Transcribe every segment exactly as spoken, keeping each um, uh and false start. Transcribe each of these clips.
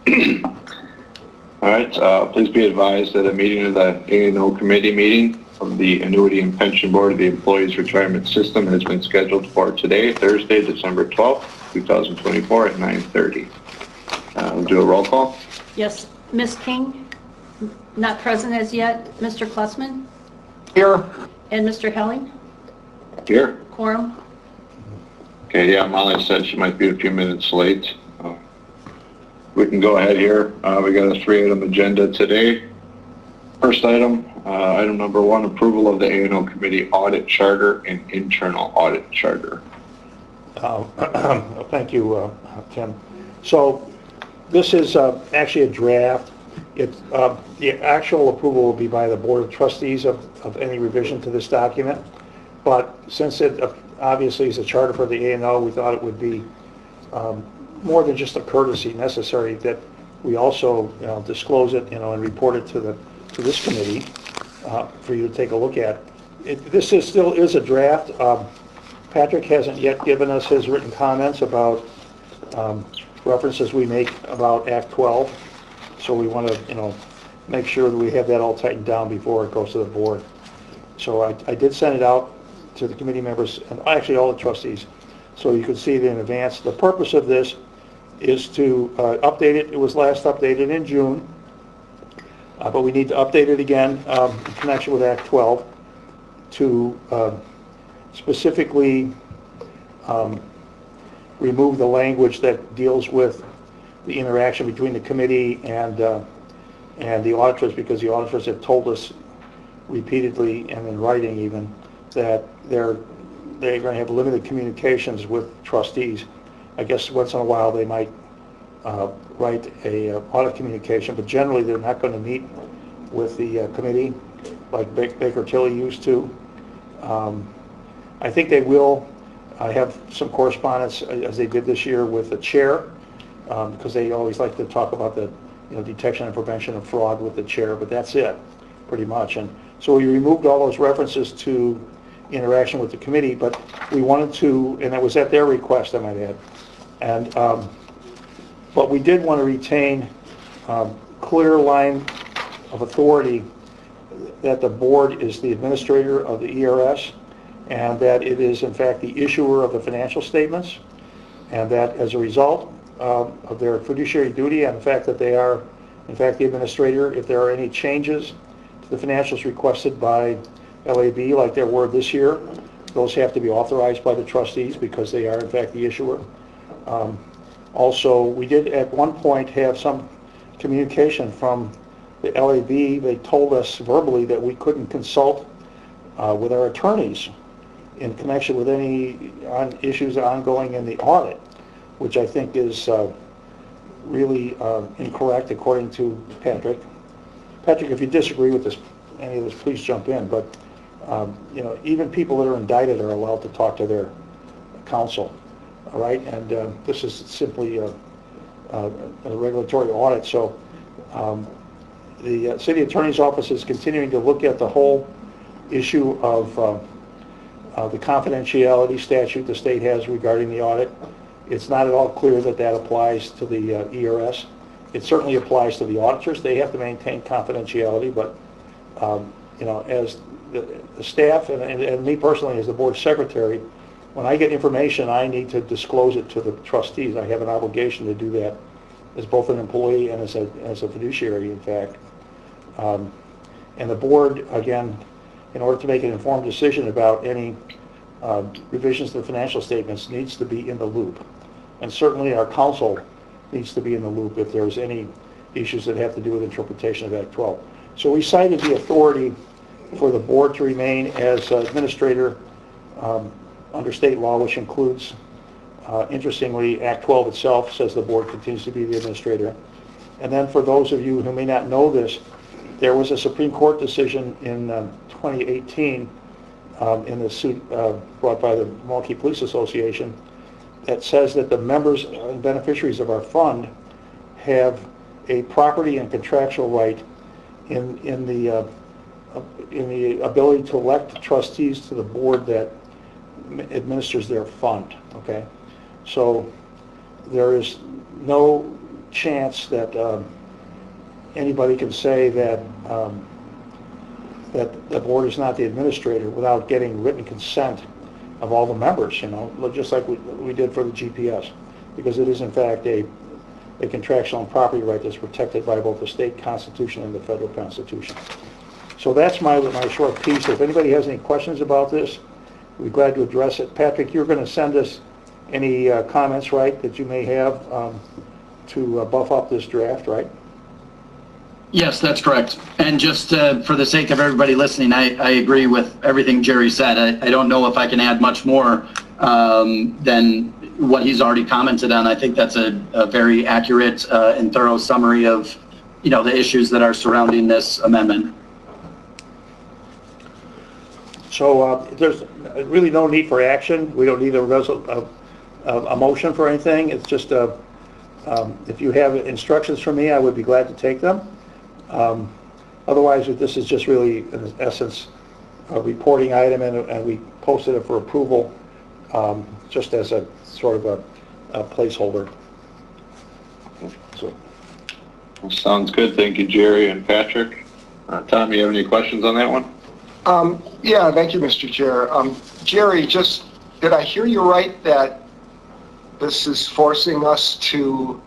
All right, uh, please be advised that a meeting of the A and O committee meeting of the Annuity and Pension Board of the Employees Retirement System has been scheduled for today, Thursday, December twelfth, two thousand twenty-four at nine thirty. Uh, we'll do a roll call. Yes, Miz King, not present as yet. Mister Klussman? Here. And Mister Helling? Here. Quorum? Okay, yeah, Molly said she might be a few minutes late. Uh, we can go ahead here. Uh, we got a three-item agenda today. First item, uh, item number one, approval of the A and O Committee Audit Charter and Internal Audit Charter. Uh, thank you, uh, Tim. So this is uh, actually a draft. It, uh, the actual approval will be by the Board of Trustees of, of any revision to this document. But since it uh, obviously is a charter for the A and O, we thought it would be um, more than just a courtesy necessary that we also you know, disclose it you know, and report it to, the, to this committee uh, for you to take a look at. It, this is still is a draft. Um, Patrick hasn't yet given us his written comments about um, references we make about Act twelve. So we want to, you know, make sure that we have that all tightened down before it goes to the board. So I, I did send it out to the committee members and actually all the trustees, so you could see it in advance. The purpose of this is to uh, update it. It was last updated in June, uh, but we need to update it again um, in connection with Act twelve to uh, specifically um, remove the language that deals with the interaction between the committee and uh, and the auditors, because the auditors have told us repeatedly and in writing even that they're they're going to have limited communications with trustees. I guess once in a while they might uh, write a uh, audit communication, but generally they're not going to meet with the uh, committee like Baker Tilly used to. Um, I think they will uh, have some correspondence as they did this year with the chair. Um, because they always like to talk about the you know, detection and prevention of fraud with the chair, but that's it, pretty much. And so we removed all those references to interaction with the committee, but we wanted to, and it was at their request, I might add. And um, but we did want to retain um, clear line of authority that the board is the administrator of the E R S, and that it is in fact the issuer of the financial statements, and that as a result Uh, of their fiduciary duty and the fact that they are, in fact, the administrator, if there are any changes to the financials requested by L A B, like there were this year, those have to be authorized by the trustees because they are, in fact, the issuer. Um, also, we did at one point have some communication from the L A B. They told us verbally that we couldn't consult uh, with our attorneys in connection with any on issues ongoing in the audit, which I think is uh, really uh, incorrect according to Patrick. Patrick, if you disagree with this, any of this, please jump in. But um, you know, even people that are indicted are allowed to talk to their counsel. All right, and uh, this is simply a, a, a regulatory audit. So um, the uh, city attorney's office is continuing to look at the whole issue of uh, uh, the confidentiality statute the state has regarding the audit. It's not at all clear that that applies to the uh, E R S. It certainly applies to the auditors. They have to maintain confidentiality, but um, you know, as the, the staff and, and, and me personally as the board secretary, when I get information, I need to disclose it to the trustees. I have an obligation to do that as both an employee and as a, as a fiduciary, in fact. Um, and the board, again, in order to make an informed decision about any uh, revisions to the financial statements, needs to be in the loop. And certainly our counsel needs to be in the loop if there's any issues that have to do with interpretation of Act twelve. So we cited the authority for the board to remain as uh, administrator um, under state law, which includes, uh, interestingly, Act twelve itself says the board continues to be the administrator. And then for those of you who may not know this, there was a Supreme Court decision in um, twenty eighteen um, in the suit uh, brought by the Milwaukee Police Association that says that the members and beneficiaries of our fund have a property and contractual right in in the uh, in the ability to elect trustees to the board that administers their fund. Okay, so there is no chance that um, anybody can say that um, that the board is not the administrator without getting written consent of all the members, you know, just like we, we did for the G P S, because it is in fact a, a contractual and property right that's protected by both the state constitution and the federal constitution. So that's my, my short piece. If anybody has any questions about this, we're glad to address it. Patrick, you're going to send us any uh, comments, right, that you may have um, to uh, buff up this draft, right? Yes, that's correct. And just uh, for the sake of everybody listening, I, I agree with everything Jerry said. I, I don't know if I can add much more um, than what he's already commented on. I think that's a, a very accurate uh, and thorough summary of, you know, the issues that are surrounding this amendment. So uh, there's really no need for action. We don't need a, resol- a, a motion for anything. It's just a, um, if you have instructions from me, I would be glad to take them. Um, otherwise, this is just really, in essence, a reporting item, and, and we posted it for approval um, just as a sort of a, a placeholder. So. Well, sounds good. Thank you, Jerry and Patrick. Uh, Tom, you have any questions on that one? Um, yeah, thank you, Mister Chair. Um, Jerry, just, did I hear you right that this is forcing us to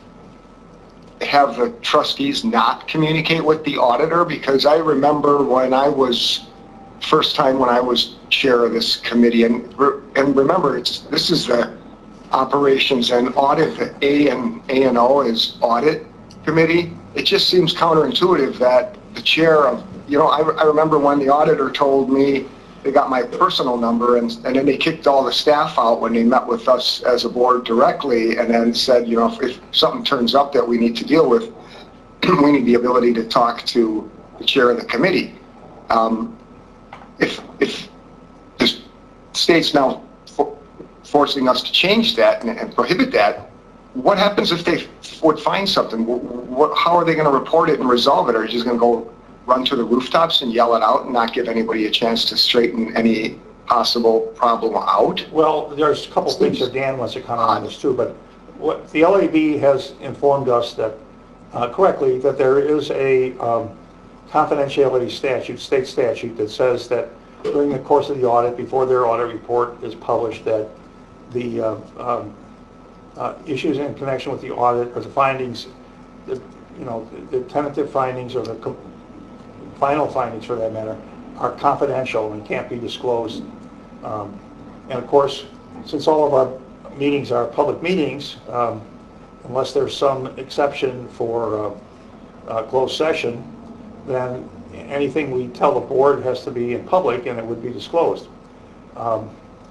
have the trustees not communicate with the auditor? Because I remember when I was, first time when I was chair of this committee, and and remember, it's this is the operations and audit, the A and A and O is audit committee. It just seems counterintuitive that the chair of, you know, I, I remember when the auditor told me they got my personal number, and, and then they kicked all the staff out when they met with us as a board directly, and then said, you know, if, if something turns up that we need to deal with, we need the ability to talk to the chair of the committee. Um, if, if the state's now for, forcing us to change that and, and prohibit that, what happens if they would find something? What, what, how are they going to report it and resolve it? Or are you just going to go run to the rooftops and yell it out and not give anybody a chance to straighten any possible problem out? Well, there's a couple things that Dan wants to comment on this too, but what the L A B has informed us that uh, correctly that there is a um, confidentiality statute, state statute, that says that during the course of the audit, before their audit report is published, that the uh, um, uh, issues in connection with the audit or the findings, the, you know, the, the tentative findings or the com- final findings for that matter, are confidential and can't be disclosed. Um, and of course, since all of our meetings are public meetings, um, unless there's some exception for uh, uh, closed session, then anything we tell the board has to be in public and it would be disclosed. Um,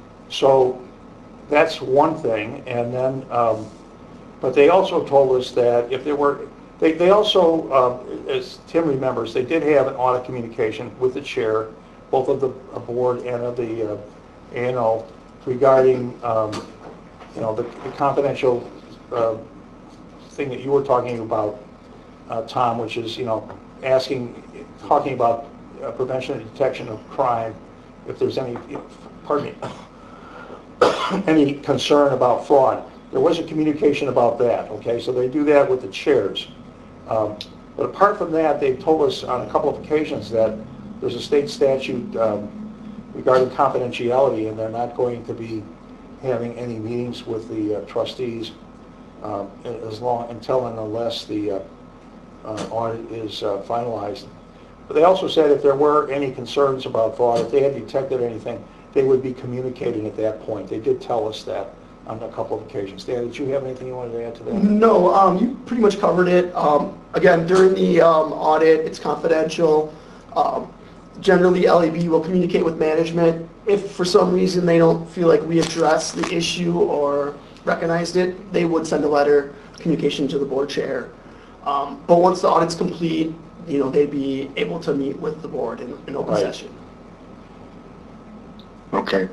so that's one thing. And then, um, but they also told us that if there were, They, they also, uh, as Tim remembers, they did have an audit communication with the chair, both of the uh, board and of the uh, A and O, regarding, um, you know, the, the confidential uh, thing that you were talking about, uh, Tom, which is, you know, asking, talking about uh, prevention and detection of crime, if there's any, pardon me, any concern about fraud. There was a communication about that, okay? So they do that with the chairs. Um, but apart from that, they've told us on a couple of occasions that there's a state statute um, regarding confidentiality, and they're not going to be having any meetings with the uh, trustees um, as long until and unless the uh, uh, audit is uh, finalized. But they also said if there were any concerns about fraud, if they had detected anything, they would be communicating at that point. They did tell us that on a couple of occasions. Dan, did you have anything you wanted to add to that? No, um, you pretty much covered it. Um, again, during the um, audit, it's confidential. Um, generally, L A B will communicate with management. If for some reason they don't feel like we addressed the issue or recognized it, they would send a letter, communication to the board chair. Um, but once the audit's complete, you know, they'd be able to meet with the board in, in open Right. session. Okay.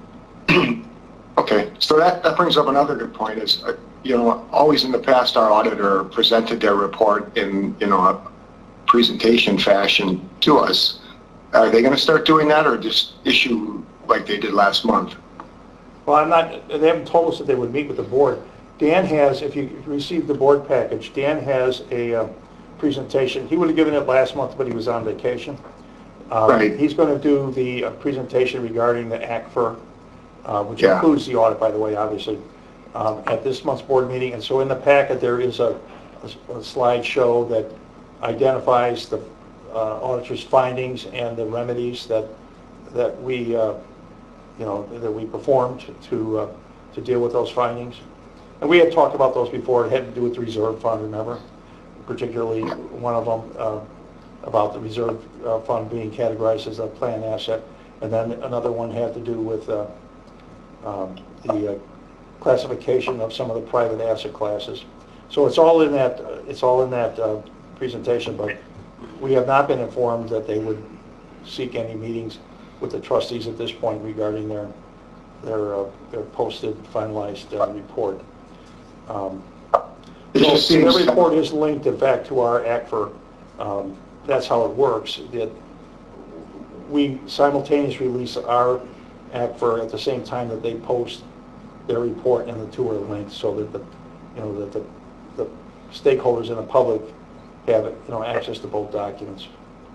Okay, so that, that brings up another good point is, uh, you know, always in the past, our auditor presented their report in, you know, a presentation fashion to us. Are they going to start doing that or just issue like they did last month? Well, I'm not, they haven't told us that they would meet with the board. Dan has, if you received the board package, Dan has a uh, presentation. He would have given it last month, but he was on vacation. Um, Right. He's going to do the uh, presentation regarding the A C F R, uh, which Yeah. includes the audit, by the way, obviously, um, at this month's board meeting. And so in the packet, there is a, a, a slideshow that identifies the uh, auditor's findings and the remedies that that we, uh, you know, that we performed to uh, to deal with those findings. And we had talked about those before. It had to do with the reserve fund, remember? Particularly one of them uh, about the reserve uh, fund being categorized as a planned asset, and then another one had to do with uh, um, the uh, classification of some of the private asset classes. So it's all in that. Uh, it's all in that uh, presentation. But we have not been informed that they would seek any meetings with the trustees at this point regarding their their uh, their posted finalized uh, report. Um, It so just their seems- report is linked, in fact, to our A C F R. Um, that's how it works. That we simultaneously release our A C F R at the same time that they post their report, and the two are linked, so that the you know that the, the stakeholders and the public have you know access to both documents.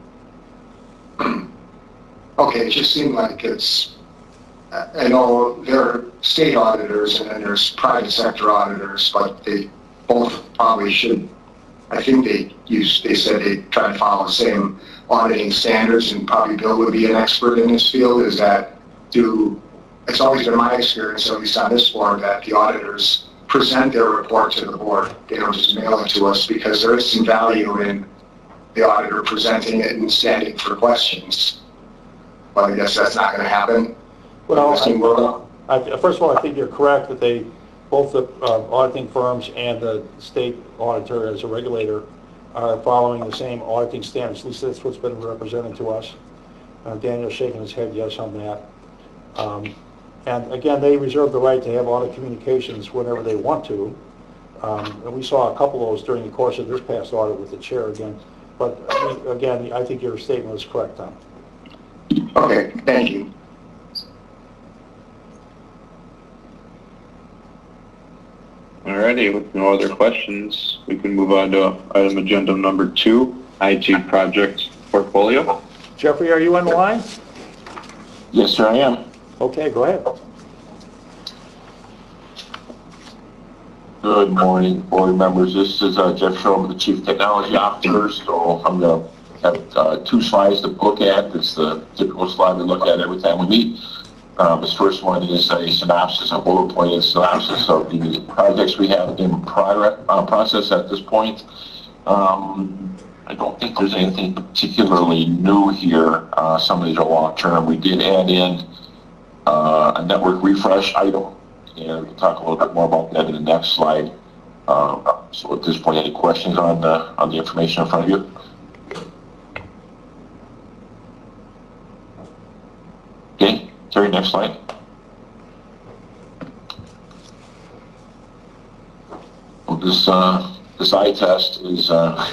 Okay, it just seemed like it's, I know there are state auditors and then there's private sector auditors, but they both probably should, I think they use, they said they try to follow the same auditing standards, and probably Bill would be an expert in this field. Is that, do, it's always been my experience, at least on this board, that the auditors present their report to the board. They don't just mail it to us, because there is some value in the auditor presenting it and standing for questions. But I guess that's not going to happen. Well, Existing world. I, I, first of all, I think you're correct that they, both the uh, auditing firms and the state auditor as a regulator are following the same auditing standards. At least that's what's been represented to us. Uh, Daniel's shaking his head yes on that. Um, and again, they reserve the right to have audit communications whenever they want to. Um, and we saw a couple of those during the course of this past audit with the chair again. But again, I think your statement is correct, Tom. Okay, thank you. Alrighty, with no other questions, we can move on to item agenda number two, I T project portfolio. Jeffrey, are you on the line? Yes, sir, I am. Okay, go ahead. Good morning, board members. This is uh, Jeff Sherman, the Chief Technology Officer. So I'm going to have uh, two slides to look at. It's the typical slide we look at every time we meet. Um, this first one is a synopsis, a bullet pointed synopsis of the projects we have in progress, uh, process at this point. Um, I don't think there's anything particularly new here. Uh, some of these are long term. We did add in uh, a network refresh item, and we'll talk a little bit more about that in the next slide. Uh, so at this point, any questions on the on the information in front of you? Okay, Terry, next slide. Well, this uh, this eye test is uh,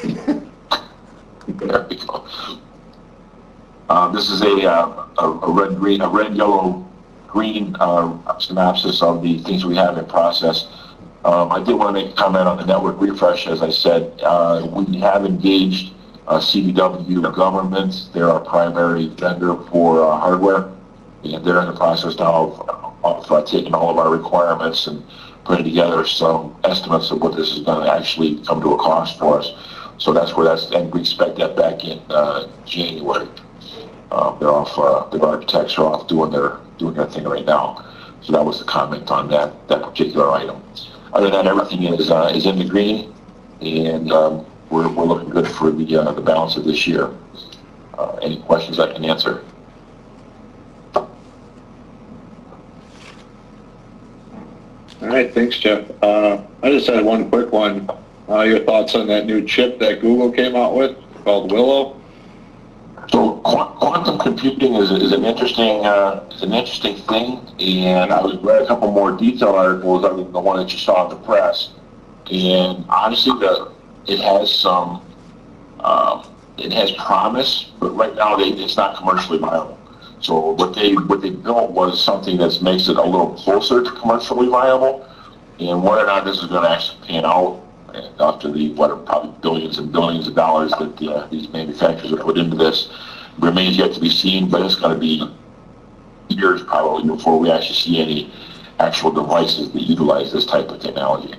there we go. Uh, this is a, uh, a a red green a red yellow green uh, synopsis of the things we have in process. Um, I did want to make a comment on the network refresh. As I said, uh, we have engaged uh, C D W Government. They're our primary vendor for uh, hardware, and they're in the process now of, of uh, taking all of our requirements and putting together some estimates of what this is going to actually come to a cost for us. So that's where that's, and we expect that back in uh, January. Uh, they're off. Uh, the architects are off doing their doing their thing right now. So that was the comment on that that particular item. Other than that, everything is uh, is in the green, and um, we're we're looking good for the uh, the balance of this year. Uh, any questions I can answer? All right, thanks, Jeff. Uh, I just had one quick one. Uh, your thoughts on that new chip that Google came out with called Willow? So qu- quantum computing is, is an interesting uh, is an interesting thing, and I was read a couple more detailed articles other than the one that you saw in the press. And honestly, the it has some um, it has promise, but right now they, it's not commercially viable. So what they what they built was something that makes it a little closer to commercially viable, and whether or not this is going to actually pan out after the, what are probably billions and billions of dollars that uh, these manufacturers have put into this remains yet to be seen, but it's going to be years probably before we actually see any actual devices that utilize this type of technology.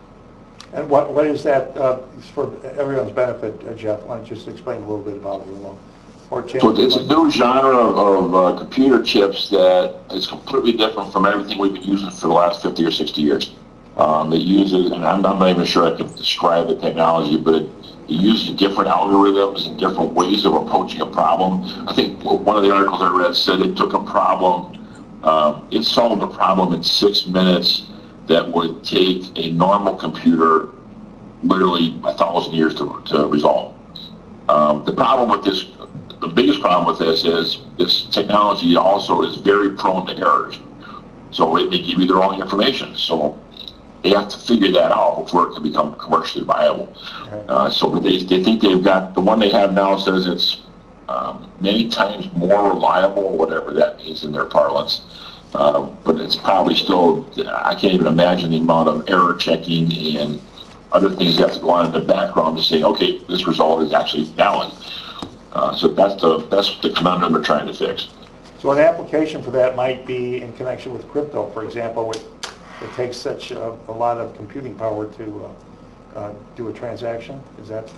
And what, what is that, uh, for everyone's benefit, uh, Jeff, why don't you just explain a little bit about it a little? Or Tim, So it's a new genre of, of uh, computer chips that is completely different from everything we've been using for the last fifty or sixty years. Um, it uses, and I'm, I'm not even sure I can describe the technology, but it, it uses different algorithms and different ways of approaching a problem. I think one of the articles I read said it took a problem, um, it solved a problem in six minutes that would take a normal computer literally a thousand years to, to resolve. Um, the problem with this, the biggest problem with this is this technology also is very prone to errors. So it may give you the wrong information. So they have to figure that out before it can become commercially viable. Uh, so they, they think they've got, the one they have now says it's um, many times more reliable, whatever that means in their parlance. Uh, but it's probably still, I can't even imagine the amount of error checking and other things that have to go on in the background to say, okay, this result is actually valid. Uh, so that's the, that's the conundrum they're trying to fix. So an application for that might be in connection with crypto, for example, it, it takes such a, a lot of computing power to uh, uh, do a transaction, is that?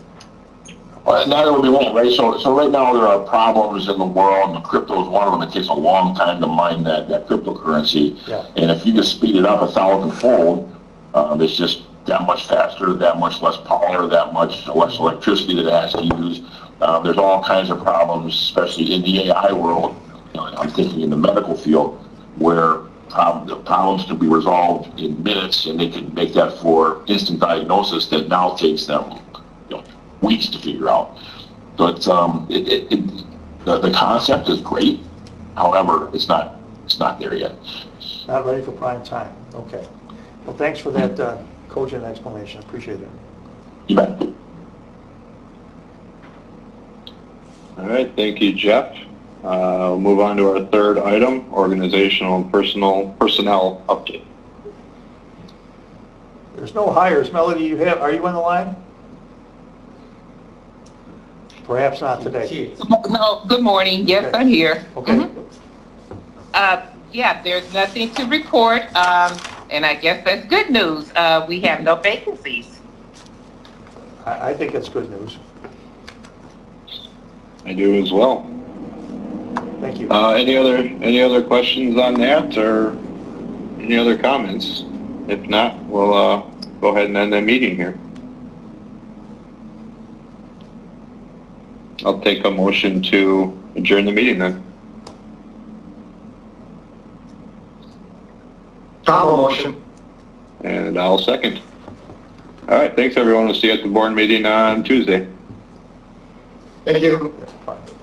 Well, not only won't, right? So, so right now there are problems in the world, and crypto is one of them. It takes a long time to mine that, that cryptocurrency. Yeah. And if you just speed it up a thousandfold, um, it's just that much faster, that much less power, that much less electricity that it has to use. Uh, there's all kinds of problems, especially in the A I world. You know, I'm thinking in the medical field, where prob- the problems can be resolved in minutes, and they can make that for instant diagnosis that now takes them, you know, weeks to figure out. But um, it, it, it, the, the concept is great. However, it's not it's not there yet. Not ready for prime time, okay. Well, thanks for that uh, cogent explanation, appreciate it. You bet. All right, thank you, Jeff. Uh, we'll move on to our third item, organizational and personal personnel update. There's no hires. Melody, you have, are you on the line? Perhaps not today. No, good morning. Yes, Okay. I'm here. Okay. Mhm. Uh, yeah, there's nothing to report, um, and I guess that's good news. Uh, we have no vacancies. I, I think it's good news. I do as well. Thank you. Uh, any other any other questions on that, or any other comments? If not, we'll uh, go ahead and end the meeting here. I'll take a motion to adjourn the meeting then. Tom, motion. And I'll second. All right, thanks everyone. We'll see you at the board meeting on Tuesday. Thank you. That's fine.